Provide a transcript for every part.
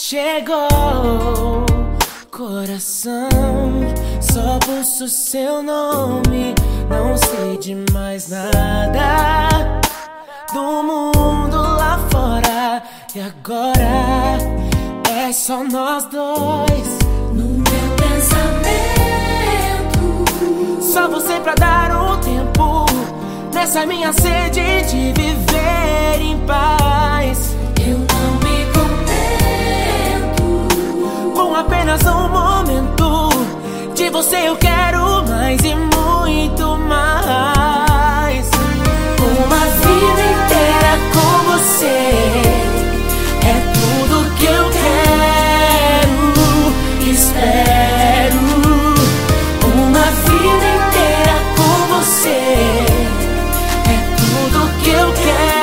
Chegou, coração, só pulso seu nome. Não sei de mais nada do mundo lá fora. E agora é só nós dois no meu pensamento. Só você pra dar um tempo nessa minha sede de viver em paz. Eu não me contento com apenas um momento de você. Eu quero mais e muito mais. Uma vida inteira com você é tudo que eu quero, espero. Uma vida inteira com você é tudo que eu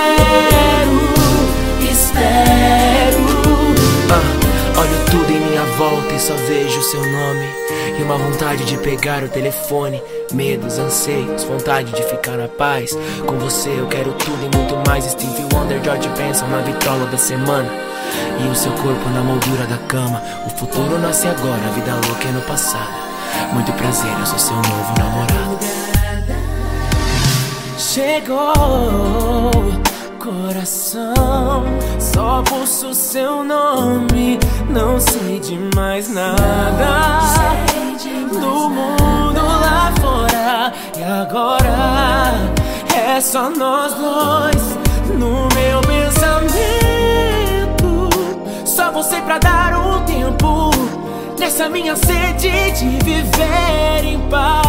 quero, espero. Olho tudo em minha volta e só vejo o seu nome. E uma vontade de pegar o telefone. Medos, anseios, vontade de ficar na paz. Com você eu quero tudo e muito mais. Stevie Wonder, George Benson na vitrola da semana. E o seu corpo na moldura da cama. O futuro nasce agora, a vida louca é no passado. Muito prazer, eu sou seu novo namorado. Chegou, coração, só pulso seu nome. Não sei de mais nada do mundo lá fora. E agora é só nós dois no meu pensamento. Só você pra dar um tempo nessa minha sede de viver em paz.